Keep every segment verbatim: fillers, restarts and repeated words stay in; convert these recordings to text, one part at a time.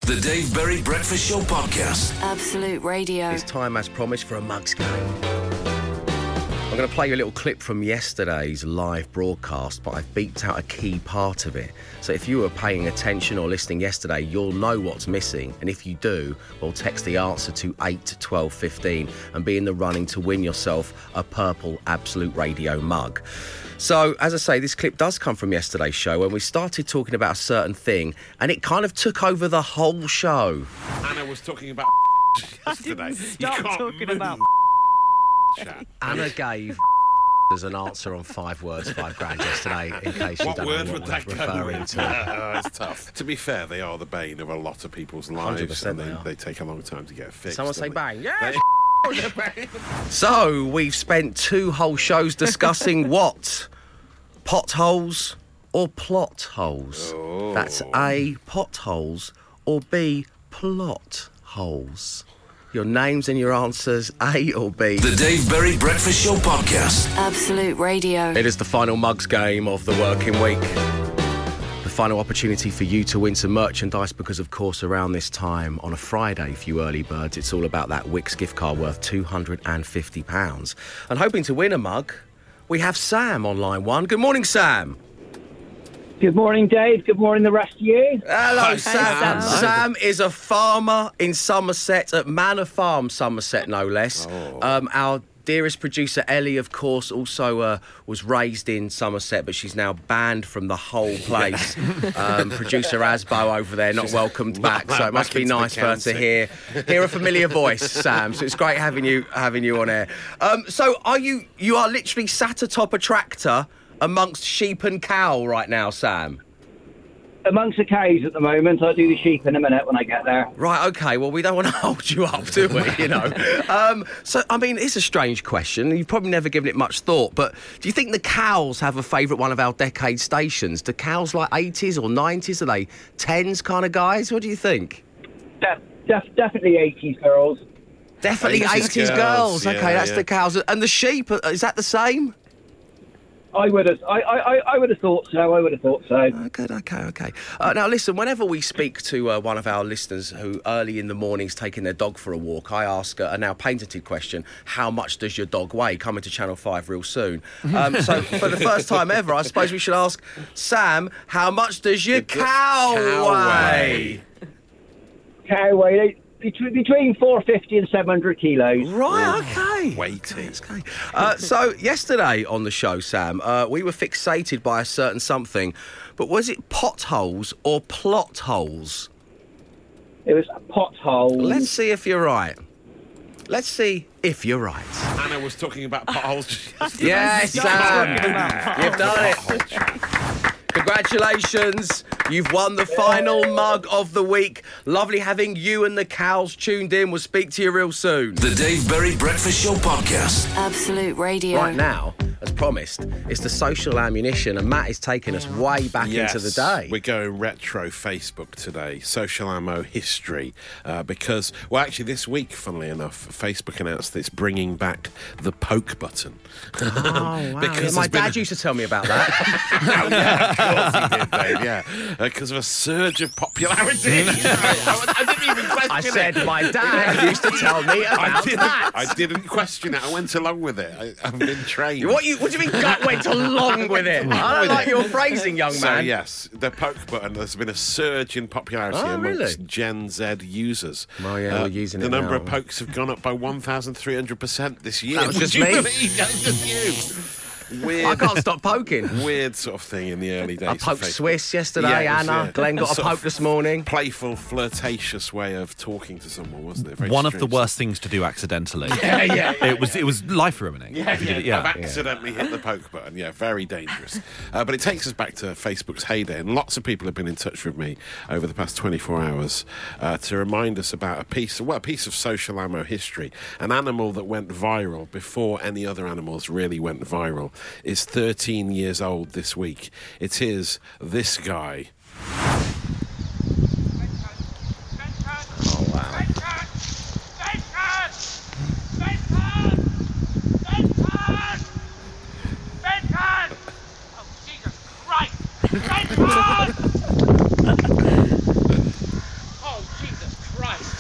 The Dave Berry Breakfast Show Podcast. Absolute Radio. It's time, as promised, for a mugs game. I'm going to play you a little clip from yesterday's live broadcast, but I've beeped out a key part of it. So if you were paying attention or listening yesterday, you'll know what's missing. And if you do, well, text the answer to eight to twelve fifteen and be in the running to win yourself a purple Absolute Radio mug. So, as I say, this clip does come from yesterday's show when we started talking about a certain thing and it kind of took over the whole show. Anna was talking about yesterday. I didn't stop talking about Anna gave as an answer on five words, five grand yesterday, in case you What don't word know would what that we're go referring with? to. Oh, it's tough. To be fair, they are the bane of a lot of people's lives, one hundred percent and they they, are. they take a long time to get fixed. Someone say don't bang. they? Yeah. They- So, we've spent two whole shows discussing what? Potholes or plot holes? Oh. That's A, potholes, or B, plot holes. Your names and your answers, A or B. The Dave Berry Breakfast Show Podcast. Absolute Radio. It is the final mugs game of the working week. The final opportunity for you to win some merchandise because, of course, around this time on a Friday, for you early birds, it's all about that Wix gift card worth two hundred fifty pounds. And hoping to win a mug, we have Sam on line one. Good morning, Sam. Good morning, Dave. Good morning, the rest of you. Hello, Hi, Sam. Sam. Sam is a farmer in Somerset, at Manor Farm, Somerset, no less. Oh. Um, our dearest producer, Ellie, of course, also uh, was raised in Somerset, but she's now banned from the whole place. um, producer Asbo over there, not welcomed not back, so it must back be into the nice for her to county. hear hear a familiar voice, Sam. So it's great having you having you on air. Um, so are you you are literally sat atop a tractor amongst sheep and cow right now, Sam? Amongst the cows at the moment. I'll do the sheep in a minute when I get there. Right, OK, well, we don't want to hold you up, do we, you know? Um, so, I mean, it's a strange question. You've probably never given it much thought, but do you think the cows have a favourite one of our decade stations? Do cows like eighties or nineties? Are they tens kind of guys? What do you think? Def- def- definitely eighties girls. Definitely eighties eighties girls. girls, OK, yeah, that's yeah. the cows. And the sheep, is that the same? I would have. I, I, I would have thought so. I would have thought so. Oh, good, okay, okay. Uh, now, listen, whenever we speak to uh, one of our listeners who early in the morning's taking their dog for a walk, I ask a, a now patented question: how much does your dog weigh? Coming to Channel five real soon. Um, so, for the first time ever, I suppose we should ask Sam, how much does your cow, cow weigh? weigh? Cow weight between, between four fifty and seven hundred kilos. Right, okay. Weighty. Okay. Uh, so, yesterday on the show, Sam, uh, we were fixated by a certain something, but was it potholes or plot holes? It was a pothole. Let's see if you're right. Let's see if you're right. Anna was talking about potholes yesterday. Yes, Stop Sam. talking about You've done it. Congratulations. You've won the final mug of the week. Lovely having you and the cows tuned in. We'll speak to you real soon. The Dave Berry Breakfast Show Podcast. Absolute Radio. Right now, as promised, it's the social ammunition, and Matt is taking us way back Yes, into the day. We're going retro Facebook today, social ammo history, uh, because, well, actually this week, funnily enough, Facebook announced that it's bringing back the poke button. Oh, wow. Yeah, Because my there's been dad a- used to tell me about that. Oh, yeah, of course he did, Dave, yeah. Because of a surge of popularity. I, I didn't even question I it. said my dad used to tell me I about didn't, that. I didn't question it. I went along with it. I, I've been trained. What, you, what do you mean gut went along with it? I don't with like it. your phrasing, young So, man. yes, the poke button, there's been a surge in popularity Oh, amongst really? Gen Z users. Uh, Well, yeah, we're using the it number now. of pokes have gone up by one thousand three hundred percent this year. That was Would just you me. believe that was just you? Weird, I can't stop poking. weird sort of thing in the early days. I of poked Facebook. Swiss yesterday, Yeah, it was, Anna. yeah. Glenn got a Sort poke of this morning. Playful, flirtatious way of talking to someone, wasn't it? Very One of the strange. worst things to do accidentally. Yeah, yeah, yeah. It was it was life ruining. Yeah, if you did it, yeah. yeah. I've accidentally hit the poke button. Yeah, very dangerous. Uh, but it takes us back to Facebook's heyday, and lots of people have been in touch with me over the past twenty-four hours uh, to remind us about a piece, well, a piece of social ammo history. An animal that went viral before any other animals really went viral is thirteen years old this week. It is this guy. Oh, wow.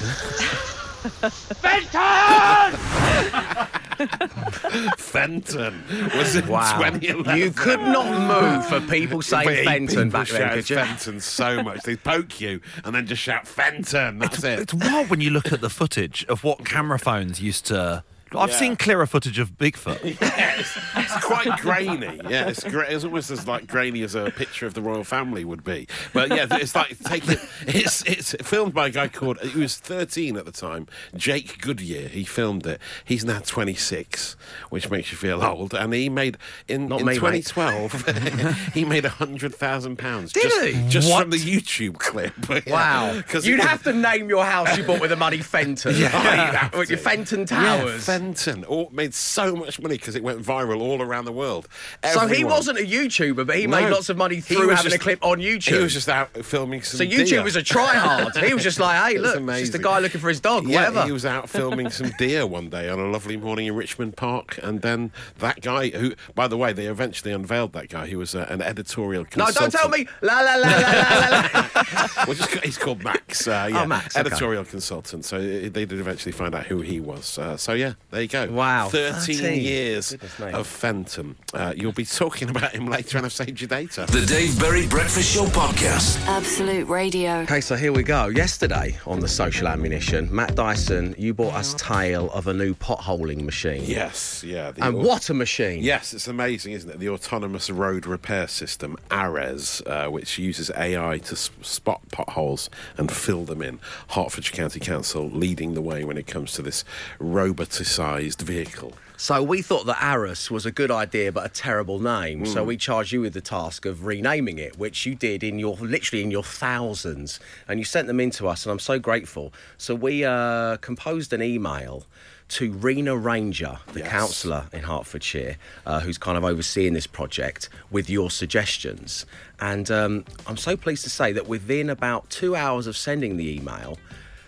Fenton was in Wow. twenty eleven. You could not move for people saying But Fenton people back then, shout could you? Fenton so much. They poke you and then just shout Fenton. That's it. It's wild when you look at the footage of what camera phones used to. I've Yeah. seen clearer footage of Bigfoot. Yeah, it's, it's quite grainy. Yeah, it's, gra- it's almost as like grainy as a picture of the royal family would be. But yeah, it's like taking. It's it's filmed by a guy called. He was thirteen at the time. Jake Goodyear. He filmed it. He's now twenty-six, which makes you feel old. And he made in, Not in me, mate. twenty twelve. He made a hundred thousand pounds. Did just, he? Just What? from the YouTube clip. Yeah. Wow. Because You'd have to name your house you bought with the money Fenton. Yeah, you'd have With your to. Fenton Yeah, Towers. Fenton. All, made so much money because it went viral all around the world. so he Everyone- wasn't a YouTuber, but he No. made lots of money He through was having just- a clip on YouTube. He was just out filming some so YouTube deer. was a try-hard. He was just like, hey, It was look, it's just a amazing. guy looking for his dog, Yeah, whatever. he was out filming some deer one day on a lovely morning in Richmond Park, and then that guy, who, by the way, they eventually unveiled that guy. He was uh, an editorial No, consultant. don't tell me. La la la la la la. la. Well, just, he's called Max. Uh, yeah, Oh, Max, okay. editorial consultant. So uh, they did eventually find out who he was. Uh, so yeah, there you go. Wow. thirteen, thirteen. years Goodness me. of Fenton. Uh, you'll be talking about him later, and I've saved your data. The Dave Berry Breakfast Show Podcast. Absolute Radio. Okay, so here we go. Yesterday on the Social Ammunition, Matt Dyson, you brought us tale of a new potholing machine. Yes, yeah. the- And what a machine. Yes, it's amazing, isn't it? The Autonomous Road Repair System, ARES, uh, which uses A I to s- spot potholes and fill them in. Hertfordshire County Council leading the way when it comes to this roboticised vehicle. So we thought that Aris was a good idea but a terrible name. So we charged you with the task of renaming it, which you did in your literally in your thousands, and you sent them in to us, and I'm so grateful. So we uh, composed an email to Rena Ranger, the Yes. councillor in Hertfordshire, uh, who's kind of overseeing this project, with your suggestions. And um, I'm so pleased to say that within about two hours of sending the email,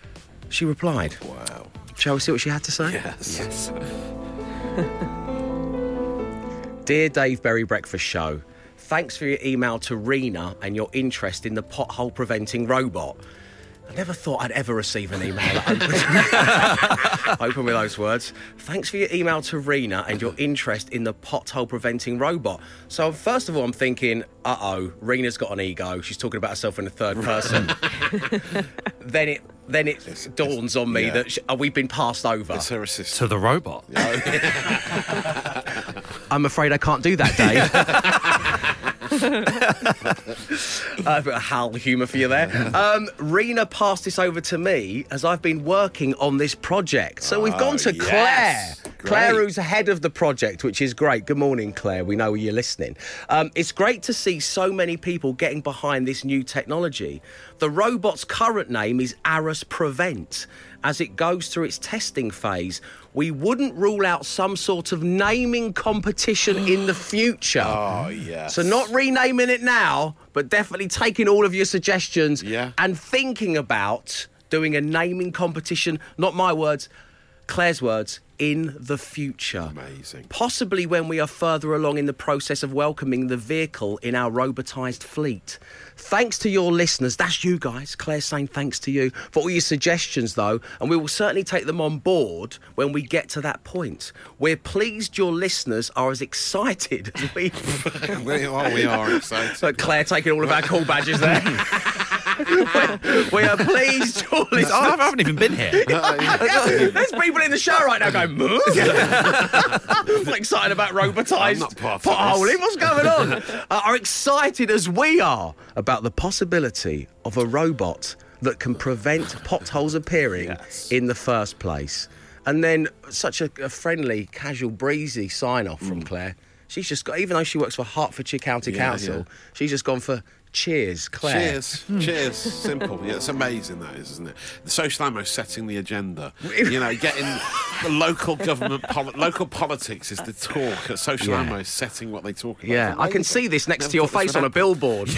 she replied. Wow. Shall we see what she had to say? Yes. Yes. Dear Dave Berry Breakfast Show, thanks for your email to Rena and your interest in the pothole preventing robot. I never thought I'd ever receive an email that open, open with those words. Thanks for your email to Rena and your interest in the pothole preventing robot. So first of all, I'm thinking, uh-oh, Rena's got an ego. She's talking about herself in the third person. then it then it dawns on me yeah. that sh- uh, we've been passed over. It's her assistant. To the robot. I'm afraid I can't do that, Dave. A bit of Hal humour for you there. Um, Rena passed this over to me as I've been working on this project. So we've gone to Oh, yes. Claire. Great. Claire, who's head of the project, which is great. Good morning, Claire. We know you're listening. Um, it's great to see so many people getting behind this new technology. The robot's current name is Aris Prevent. As it goes through its testing phase, we wouldn't rule out some sort of naming competition in the future. Oh, yes. So not renaming it now, but definitely taking all of your suggestions Yeah. and thinking about doing a naming competition, not my words, Claire's words, in the future. Amazing. Possibly when we are further along in the process of welcoming the vehicle in our robotised fleet. Thanks to your listeners, that's you guys, Claire's saying thanks to you for all your suggestions though, and we will certainly take them on board when we get to that point. We're pleased your listeners are as excited as we we, are, we are excited. So Claire taking all of our call badges there. we, we are pleased your listeners. I haven't even been here. There's people in the show right now going, "Moo?" People excited about I'm robotised not part of this. potholing. What's going on? uh, are excited as we are about the possibility of a robot that can prevent potholes appearing Yes. in the first place. And then such a, a friendly, casual, breezy sign-off from Claire. She's just got, even though she works for Hertfordshire County Yeah, Council, yeah. she's just gone for cheers, Claire. Cheers, cheers. Simple. Yeah, it's amazing that is, isn't it? The social ammo setting the agenda. You know, getting the local government, poli- local politics is the talk. At social Yeah. ammo setting what they talk about. Yeah, It's I can amazing. see this next Never to your thought this face on a would billboard.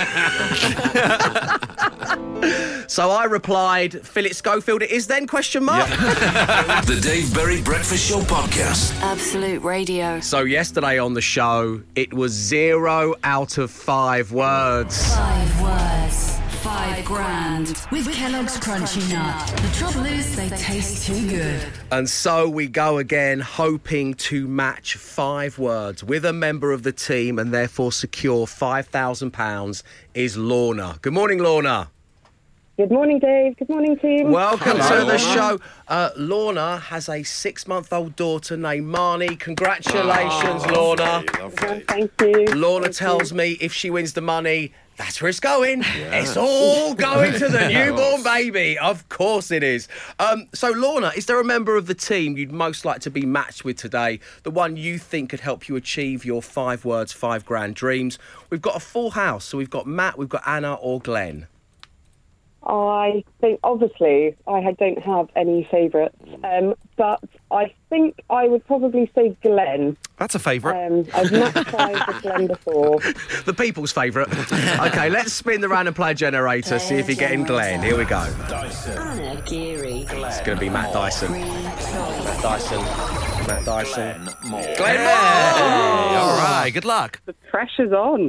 So I replied, Philip Schofield it is then, question mark. The Dave Berry Breakfast Show Podcast. Absolute Radio. So yesterday on the show, it was zero out of five words. Five words. Five Five grand with Kellogg's Crunchy Nut. The trouble is, they taste too good. And so we go again, hoping to match five words with a member of the team and therefore secure five thousand pounds is Lorna. Good morning, Lorna. Good morning, Dave. Good morning, team. Welcome Hello, to the Lorna. show. Uh, Lorna has a six-month-old daughter named Marnie. Congratulations, Oh, Lorna. lovely, lovely. Uh, Thank you. Lorna Thank tells you. me if she wins the money, that's where it's going. It's all going to the newborn baby. Of course it is. Um, so, Lorna, is there a member of the team you'd most like to be matched with today? The one you think could help you achieve your five words, five grand dreams? We've got a full house. So we've got Matt, we've got Anna or Glenn. I think, obviously, I don't have any favourites, um, but I think I would probably say Glenn. That's a favourite. Um, I've matched five with Glenn before. The people's favourite. OK, let's spin the random player generator, see if you're getting Glenn. Here we go. Anna Geary. It's going to be Matt Dyson. Matt Dyson. Matt Dyson. Glenn Moore. Glenn Moore! All right, good luck. The pressure's on.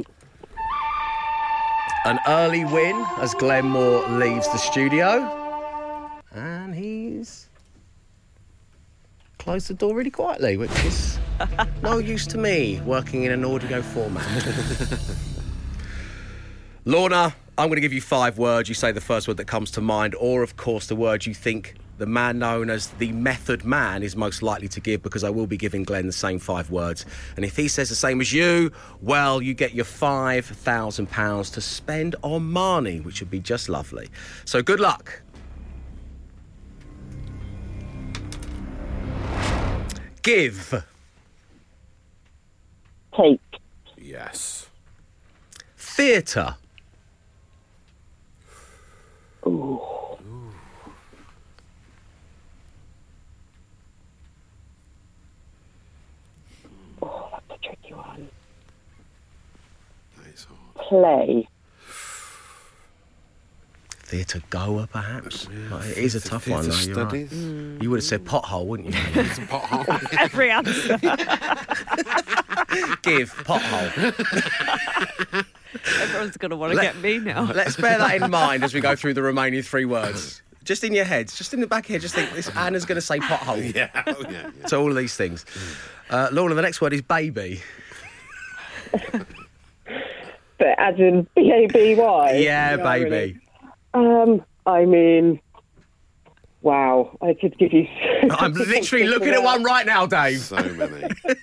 An early win as Glenn Moore leaves the studio. And he's closed the door really quietly, which is no use to me working in an audio format. Lorna, I'm going to give you five words. You say the first word that comes to mind, or, of course, the word you think the man known as the Method Man is most likely to give, because I will be giving Glenn the same five words. And if he says the same as you, well, you get your five thousand pounds to spend on Marnie, which would be just lovely. So good luck. Give. Take. Yes. Theatre. Ooh. Oh, that's a tricky one. That is hard. Play. Theatre goer, perhaps. Well, it is a The tough one, though. theatre You're right. studies. Mm. You would have said pothole, wouldn't you? It's a pothole. Every answer. Give pothole. Everyone's going to want to Let- get me now. Let's bear that in mind as we go through the remaining three words. Just in your heads, just in the back here, just think this Anna's going to say pothole. Yeah, oh, yeah, yeah. So all of these things. Uh, Lorna, the next word is baby. But as in B A B Y? Yeah, No, baby. really. Um, I mean, wow, I could give you... I'm literally looking at one right now, Dave. So many.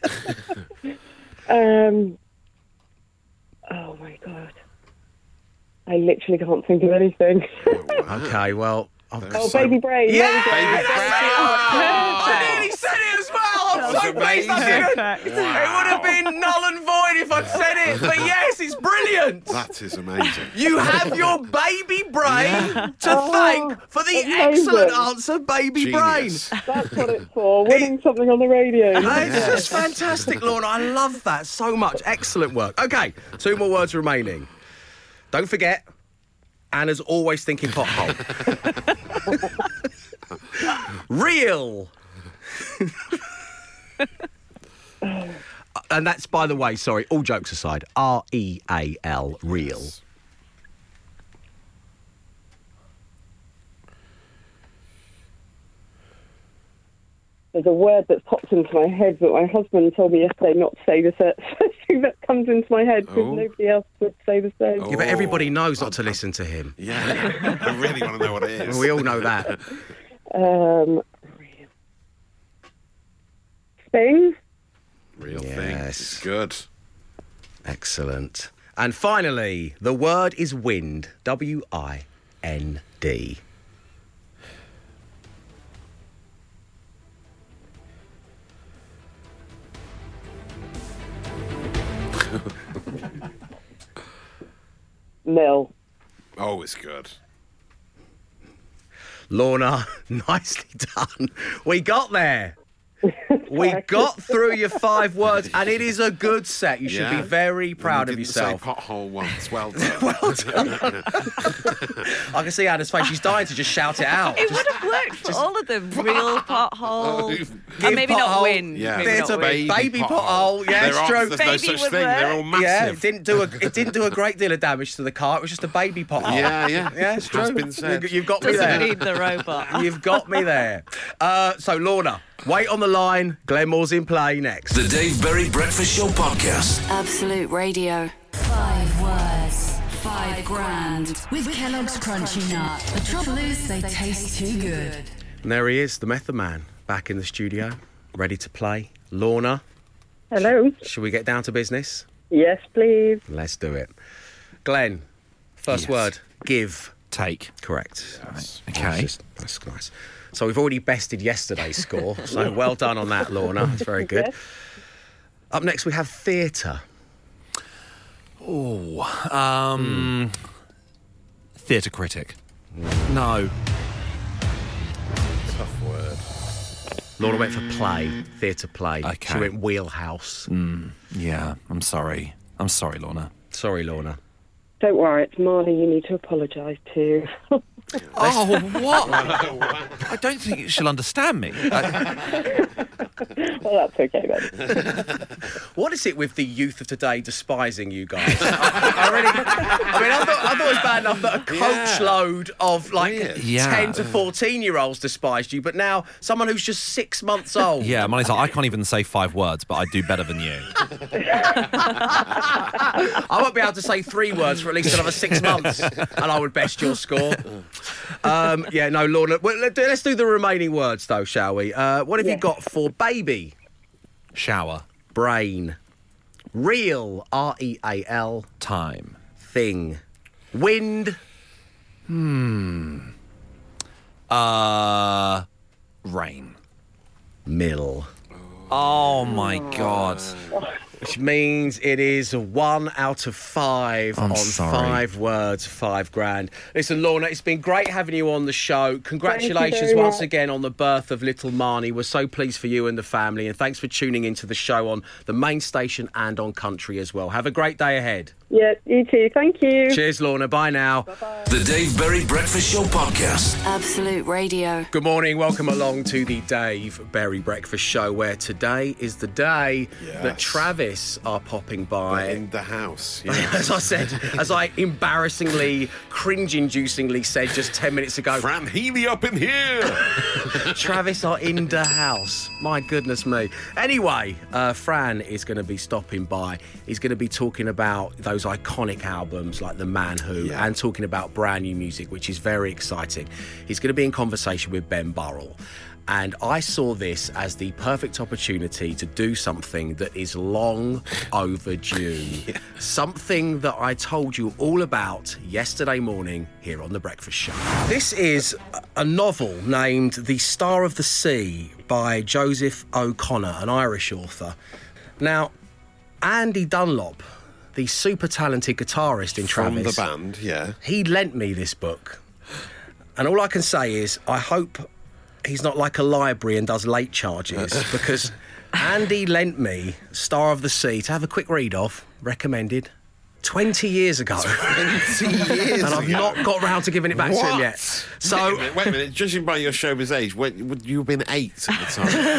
Um, oh, my God. I literally can't think of anything. Okay, well... I've- Oh, baby brain. Yeah! there we go. Baby That's brain. it. Oh! I nearly said it as well. I'm That so was pleased I amazing. didn't. It would have been null and void if I'd said it. But yes, it's brilliant. That is amazing. You have your baby brain to Oh, thank for the amazing. excellent answer, baby Genius. That's what it's for, winning something on the radio. brain. It's just fantastic, Lorna. I love that so much. Excellent work. Okay, two more words remaining. Don't forget, Anna's always thinking pothole. Real. And that's, by the way, sorry, all jokes aside, R E A L, real. There's a word that pops into my head that my husband told me yesterday not to say the first thing that comes into my head because Oh. nobody else would say the same. Yeah, but everybody knows not to listen to him. Yeah, I really want to know what it is. We all know that. Um, thing. Real Yes. thing. It's good. Excellent. And finally, the word is wind. W I N D. Mill. Oh, it's good. Lorna, nicely done. We got there. We correct. got through your five words, and it is a good set. You should Yeah. be very proud You of didn't yourself. Say pothole once. Well done. Well done. I can see Anna's face. She's dying to just shout it out. It would have worked for all of them. Real pothole. Give And maybe pothole. not win. Yeah. Maybe There's not a win. baby pothole. Yeah, it's There are- true. There's no Baby such would thing. They're all work. massive. Yeah, it didn't do a it didn't do a great deal of damage to the car. It was just a baby pothole. Yeah, yeah. Yeah, it's Has true. been said. You- You've got me Doesn't there. need the robot. You've got me there. Uh, so, Lorna, wait on the line. Glenmore's in play next. The Dave Berry Breakfast Show Podcast. Absolute Radio. Five words, five grand. With Kellogg's Crunchy Nut. The trouble is, they taste too good. And there he is, the Method Man, back in the studio, ready to play. Lorna, Hello. shall we get down to business? Yes, please. Let's do it. Glenn, first Yes. word, give. Take. Correct. Okay. That's, just- that's nice. So we've already bested yesterday's score, so well done on that, Lorna. It's very good. Yes. Up next, we have theatre. Um, Theatre critic. No. Tough word. Lorna went for play, theatre play. Okay. She went wheelhouse. Yeah, I'm sorry. I'm sorry, Lorna. Sorry, Lorna. Don't worry, it's Marley you need to apologise to. Oh, what? I don't think she'll understand me. I- Well, that's okay then. What is it with the youth of today despising you guys? I, I really, I mean, I thought, I thought it was bad enough that a coach Yeah. load of like Weird. Yeah. ten to fourteen year olds despised you, but now someone who's just six months old. yeah, Molly's like, I can't even say five words, but I do better than you. I won't be able to say three words for at least another six months, and I would best your score. Um, yeah, no, Lorna. Well, let's do- let's do the remaining words, though, shall we? Uh, what have you Yeah. got for baby? Shower. Brain. Real. R E A L. Time. Thing. Wind. Uh, rain. Mill. Oh, my God. Which means it is a one out of five I'm on sorry. five words, five grand. Listen, Lorna, it's been great having you on the show. Congratulations very once much. again on the birth of little Marnie. We're so pleased for you and the family, and thanks for tuning into the show on the main station and on Country as well. Have a great day ahead. Yeah, you too. Thank you. Cheers, Lorna. Bye now. The Dave Berry Breakfast Show Podcast. Absolute Radio. Good morning. Welcome along to the Dave Berry Breakfast Show, where today is the day Yes. that Travis are popping by. In the house. As Yes. I said, as I embarrassingly, cringe-inducingly said just ten minutes ago, Fran Healy up in here. Travis are in the house. My goodness me. Anyway, uh, Fran is going to be stopping by. He's going to be talking about those iconic albums like The Man Who Yeah. and talking about brand new music, which is very exciting. He's going to be in conversation with Ben Burrell. And I saw this as the perfect opportunity to do something that is long overdue. Something that I told you all about yesterday morning here on The Breakfast Show. This is a novel named The Star of the Sea by Joseph O'Connor, an Irish author. Now, Andy Dunlop, the super talented guitarist in From Travis, the band, yeah. he lent me this book. And all I can say is I hope he's not like a library and does late charges, because Andy lent me Star of the Sea to have a quick read of, recommended, twenty years ago. twenty years And I've ago. not got round to giving it back to him What? yet. Wait a So, minute, wait a minute. Judging by your showbiz age, when, would you have been eight at the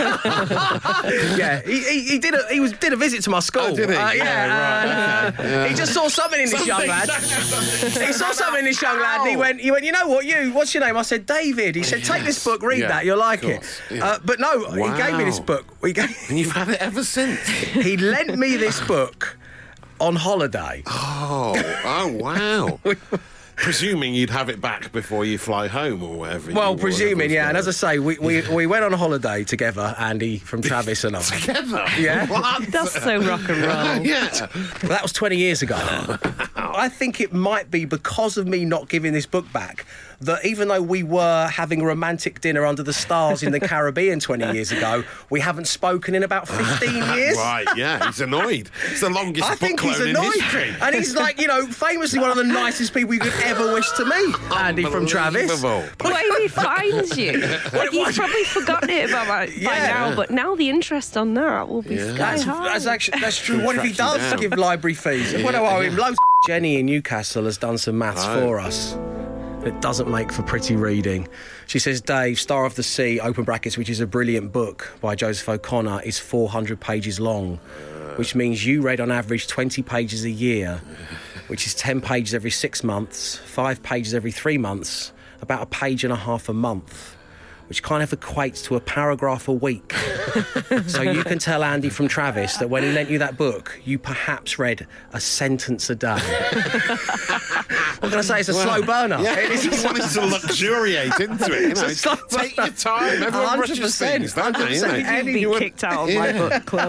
time? yeah, he, he, he did a he was did a visit to my school. Oh, did he? Uh, yeah, Yeah, right, and, uh, he just saw something in this young lad. He saw something in this young lad, and he went, he went, you know what, you, what's your name? I said, David. He said, take this book, read Yeah, that, you'll like of it. course, yeah. Uh, but no, he gave me this Wow. book. He, gave, And you've had it ever since. he lent me this book on holiday. Oh, oh wow. Presuming you'd have it back before you fly home or whatever. Well, you- presuming, whatever yeah. And as I was say, we, we, we went on a holiday together, Andy from Travis and I. going on. Together? Yeah. What? That's so rock and roll. Yeah. That was twenty years ago. I think it might be because of me not giving this book back that even though we were having a romantic dinner under the stars in the Caribbean twenty years ago, we haven't spoken in about fifteen years. Right, yeah, he's annoyed. It's the longest I book think he's loan in annoyed. history. And he's like, you know, famously one of the nicest people you could ever wish to meet, Andy from Travis. The way he finds you. Like, he's probably forgotten it by, by Yeah. now, but now the interest on that will be Yeah. sky That's, high. that's actually that's true. What if he Track you does down. give library fees? What do I owe him? Loads. Jenny in Newcastle has done some maths Right. for us. It doesn't make for pretty reading. She says, Dave, Star of the Sea, open brackets, which is a brilliant book by Joseph O'Connor, is four hundred pages long, which means you read on average twenty pages a year, which is ten pages every six months, five pages every three months, about a page and a half a month, which kind of equates to a paragraph a week. So you can tell Andy from Travis that when he lent you that book, you perhaps read a sentence a day. What can I say? It's a slow burner. Yeah, It is he wanted to luxuriate into it. You know, a slow take burner. your time. Everyone rushes one hundred percent, things, don't they? You know? one hundred percent. You'd Andy, be would- kicked out of my book club.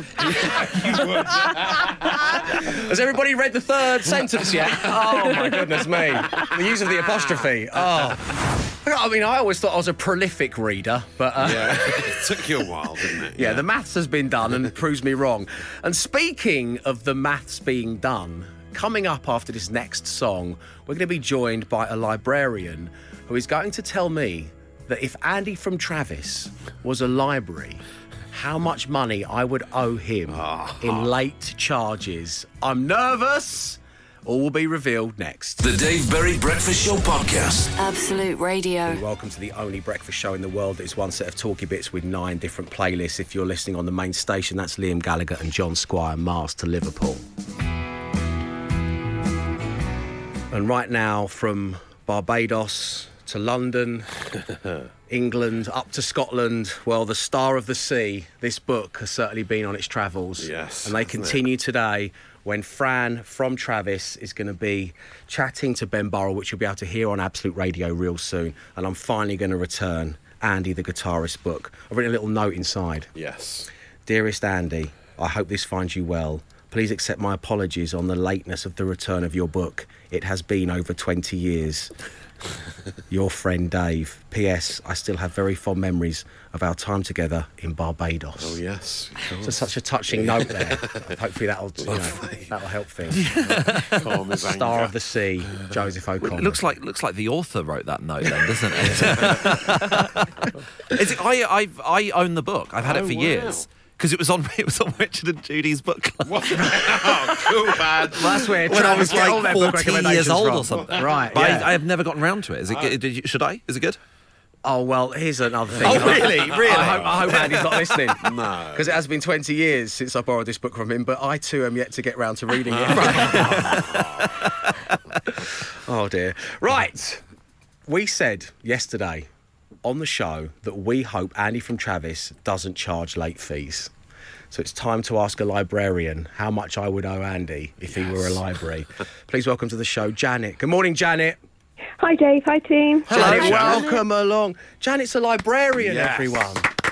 Has everybody read the third sentence yet? Oh, my goodness me. The use of the apostrophe. Oh. I mean, I always thought I was a prolific reader, but... Uh, Yeah, it took you a while, didn't it? Yeah, the maths has been done and proves me wrong. And speaking of the maths being done, coming up after this next song, we're going to be joined by a librarian who is going to tell me that if Andy from Travis was a library, how much money I would owe him in late charges. I'm nervous. All will be revealed next. The Dave Berry Breakfast Show Podcast. Absolute Radio. Welcome to the only breakfast show in the world that is one set of talky bits with nine different playlists. If you're listening on the main station, that's Liam Gallagher and John Squire, Mars to Liverpool. And right now, from Barbados to London, England, up to Scotland, well, the Star of the Sea, this book has certainly been on its travels. Yes, And they hasn't it? continue today when Fran from Travis is going to be chatting to Ben Burrell, which you'll be able to hear on Absolute Radio real soon. And I'm finally going to return Andy the Guitarist book. I've written a little note inside. Yes. Dearest Andy, I hope this finds you well. Please accept my apologies on the lateness of the return of your book. It has been over twenty years. Your friend Dave. P S. I still have very fond memories of our time together in Barbados. Oh, yes. So such a touching note there. Hopefully that'll, you know, that'll help things. Calm his Star anger. of the Sea, Joseph O'Connor. It looks like looks like the author wrote that note, then, doesn't it? Is it I I I own the book. I've had Oh, it for wow. years because it was on it was on Richard and Judy's book club. What? Oh, cool, man. Well, that's where When I Travis was get all like their book fourteen years recommendations old from. or something. Right, But yeah. I, I have never gotten round to it. Is it good? Did you, should I? Is it good? Oh, well, here's another thing. Oh, really? Really? I hope, I hope Andy's not listening. No. Because it has been twenty years since I borrowed this book from him, but I too am yet to get round to reading it. Oh, dear. Right. We said yesterday on the show that we hope Andy from Travis doesn't charge late fees. So it's time to ask a librarian how much I would owe Andy if he were a library. Please welcome to the show, Janet. Good morning, Janet. Hi, Dave. Hi, team. Janet, Janet. welcome along. Janet's a librarian, Yes. everyone.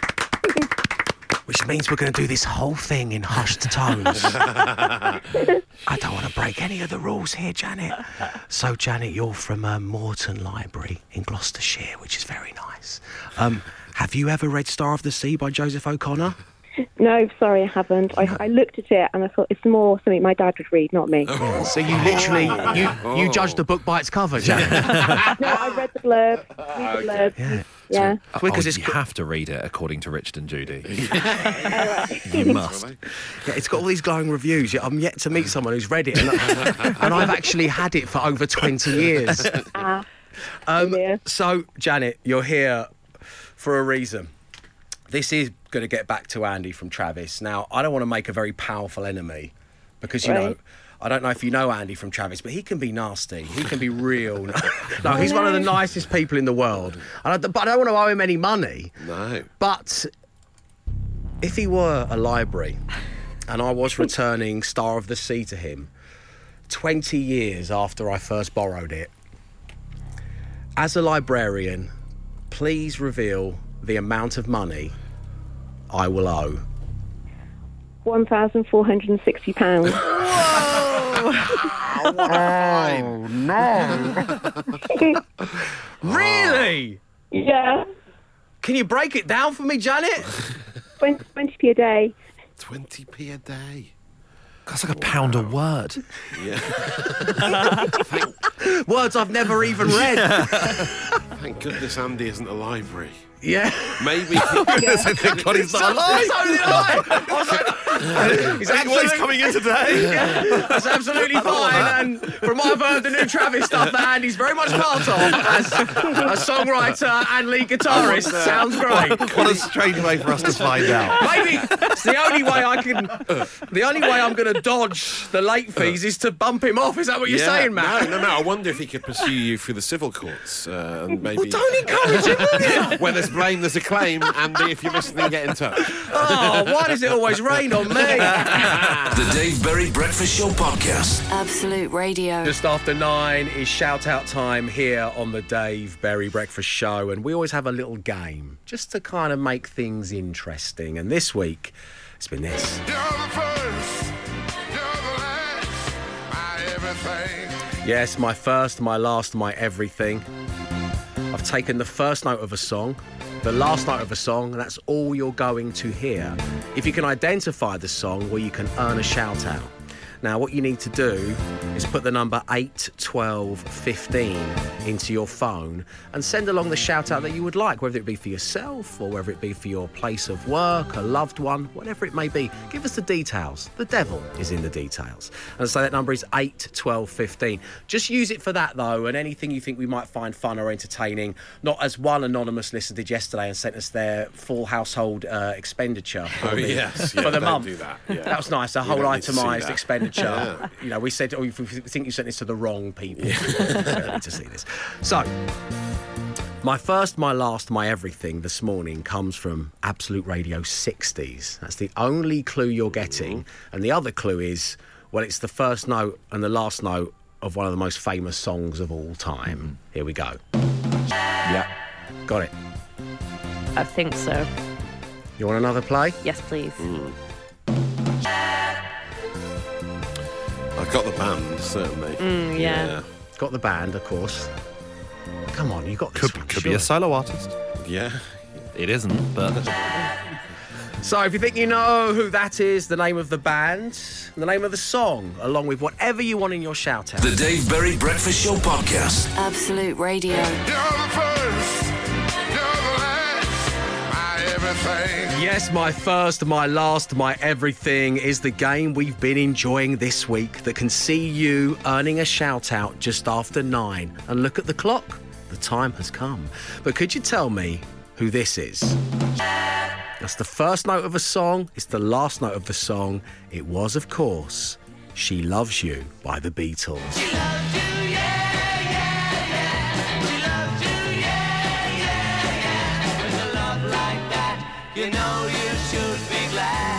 Which means we're going to do this whole thing in hushed tones. I don't want to break any of the rules here, Janet. So, Janet, you're from uh, Moreton Library in Gloucestershire, which is very nice. Um, have you ever read Star of the Sea by Joseph O'Connor? No, sorry, I haven't. I, I looked at it and I thought it's more something my dad would read, not me. Yeah, so you literally, you, you judged the book by its cover, Janet. No, I read the blurb. Read the blurb. Yeah. Yeah. It's weird 'cause Oh, it's you got- have to read it according to Richard and Judy. You must. Yeah, it's got all these glowing reviews. Yet I'm yet to meet someone who's read it, and, and I've actually had it for over twenty years. Ah, Um, dear. so, Janet, you're here for a reason. This is going to get back to Andy from Travis. Now, I don't want to make a very powerful enemy because, you know, Right. I don't know if you know Andy from Travis, but he can be nasty. He can be real. No, he's one of the nicest people in the world. And I, but I don't want to owe him any money. No. But if he were a library and I was returning Star of the Sea to him twenty years after I first borrowed it, as a librarian, please reveal the amount of money I will owe. one thousand four hundred sixty pounds. Oh, what a fine. no. Really? Yeah. Can you break it down for me, Janet? twenty p a day. twenty p a day. That's like a pound a word. Yeah. Words I've never even read. Thank goodness Andy isn't a library. Yeah. Maybe. Thank God he's not alive. It's only a lie. I was like, he's Big Boy's coming in today. Yeah, that's absolutely fine. And from what I've heard, the new Travis stuff that Andy's very much part of as a songwriter and lead guitarist sounds great. What a strange way for us to find out. Maybe it's the only way I can. The only way I'm going to dodge the late fees is to bump him off. Is that what you're Yeah, saying, Matt? No, no, no. I wonder if he could pursue you through the civil courts uh, and maybe. Well, don't encourage him, will you? When there's blame, there's a claim. Andy, if you're listening, get in touch. Oh, why does it always rain on me? The Dave Berry Breakfast Show Podcast. Absolute Radio. Just after nine is shout out time here on the Dave Berry Breakfast Show, and we always have a little game just to kind of make things interesting. And this week, it's been this. You're the first, you're the last, my everything. Yes, my first, my last, my everything. I've taken the first note of a song, the last note of a song, and that's all you're going to hear. If you can identify the song, well, you can earn a shout out. Now, what you need to do is put the number eight twelve fifteen into your phone and send along the shout out that you would like, whether it be for yourself or whether it be for your place of work, a loved one, whatever it may be. Give us the details. The devil is in the details. And so that number is eight twelve fifteen. Just use it for that, though, and anything you think we might find fun or entertaining, not as one anonymous listener did yesterday and sent us their full household uh, expenditure for Oh, the, yes. for Yeah, the don't month. do that. Yeah. That was nice, a You whole don't need to see itemised that. expenditure. Yeah. You know, we said, oh, we think you sent this to the wrong people. Yeah. Need to see this. So, my first, my last, my everything this morning comes from Absolute Radio sixties. That's the only clue you're getting. And the other clue is, well, it's the first note and the last note of one of the most famous songs of all time. Mm. Here we go. Yeah. Got it. I think so. You want another play? Yes, please. Mm. I've got the band, certainly. Mm, yeah. Got the band, of course. Come on, you got this Could, one, could sure. be a solo artist. Yeah. It isn't, but... So if you think you know who that is, the name of the band, the name of the song, along with whatever you want in your shout-out. The Dave Berry Breakfast Show Podcast. Absolute Radio. You're the first, you're the last, my everything. Yes, my first, my last, my everything is the game we've been enjoying this week that can see you earning a shout-out just after nine. And look at the clock. The time has come. But could you tell me who this is? That's the first note of a song. It's the last note of the song. It was, of course, She Loves You by the Beatles. She loves you, yeah, yeah, yeah. She loves you, yeah, yeah, yeah. With a love like that, you know you should be glad.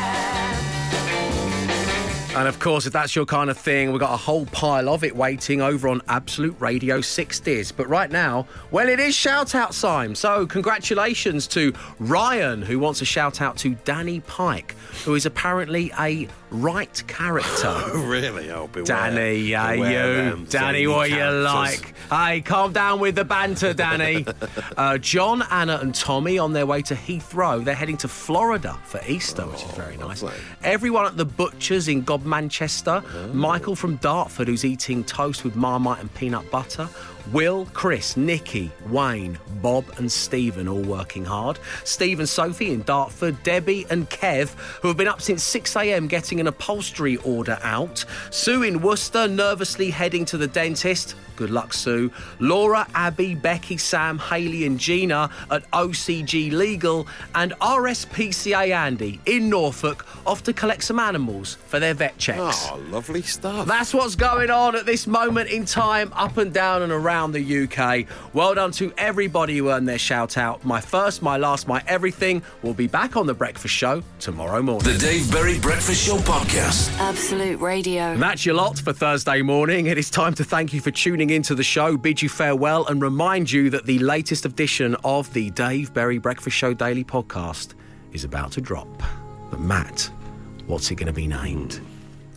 And of course, if that's your kind of thing, we've got a whole pile of it waiting over on Absolute Radio sixties. But right now, well, it is shout-out time. So congratulations to Ryan, who wants a shout-out to Danny Pike, who is apparently a right character. Really? Oh, beware. Danny, yeah, Beware you. them Danny, zany what you characters. like? Hey, calm down with the banter, Danny. uh, John, Anna and Tommy on their way to Heathrow. They're heading to Florida for Easter, which is very nice. lovely. Everyone at the Butcher's in God Manchester. Michael from Dartford, who's eating toast with Marmite and peanut butter. Will, Chris, Nikki, Wayne, Bob and Stephen all working hard. Steve and Sophie in Dartford. Debbie and Kev, who have been up since six a.m. getting an upholstery order out. Sue in Worcester, nervously heading to the dentist. Good luck, Sue. Laura, Abby, Becky, Sam, Hayley and Gina at O C G Legal. And R S P C A Andy in Norfolk, off to collect some animals for their vet checks. Oh, lovely stuff. That's what's going on at this moment in time, up and down and around the U K. Well done to everybody who earned their shout out. My first, my last, my everything will be back on The Breakfast Show tomorrow morning. The Dave Berry Breakfast Show Podcast. Absolute Radio. That's your lot for Thursday morning. It is time to thank you for tuning into the show, bid you farewell and remind you that the latest edition of the Dave Berry Breakfast Show Daily Podcast is about to drop. But Matt, what's it going to be named?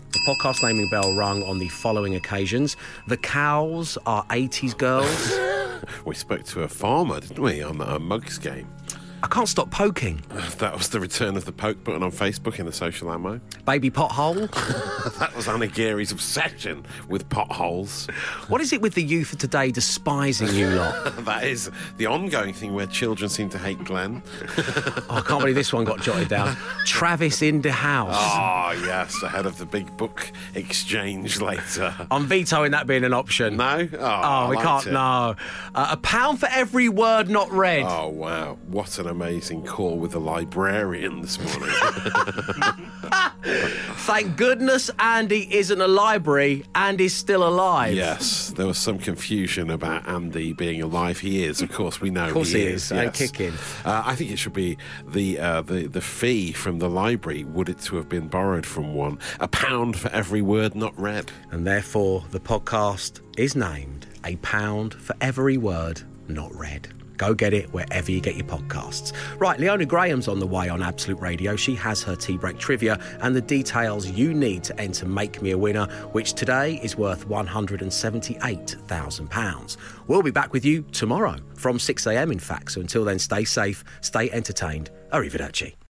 The podcast naming bell rung on the following occasions. The cows are eighties girls. We spoke to a farmer, didn't we, on a Mugs game? I can't stop poking. That was the return of the poke button on Facebook in the social ammo. Baby pothole. That was Anna Geary's obsession with potholes. What is it with the youth of today despising you lot? That is the ongoing thing where children seem to hate Glenn. Oh, I can't believe this one got jotted down. Travis in the house. Oh, yes, ahead of the big book exchange later. I'm vetoing that being an option. No? Oh, Oh, we I can't, liked it. no. Uh, a pound for every word not read. Oh, wow. What an amazing call with the librarian this morning. Thank goodness Andy isn't a library and is still alive. Yes, there was some confusion about Andy being alive. He is, of course, we know Of course he is, is and yes. kicking. Uh, I think it should be the, uh, the the fee from the library, would it to have been borrowed from one, a pound for every word not read. And therefore, the podcast is named A Pound for Every Word Not Read. Go get it wherever you get your podcasts. Right, Leona Graham's on the way on Absolute Radio. She has her tea break trivia and the details you need to enter Make Me a Winner, which today is worth one hundred seventy-eight thousand pounds. We'll be back with you tomorrow from six a.m, in fact. So until then, stay safe, stay entertained. Arrivederci.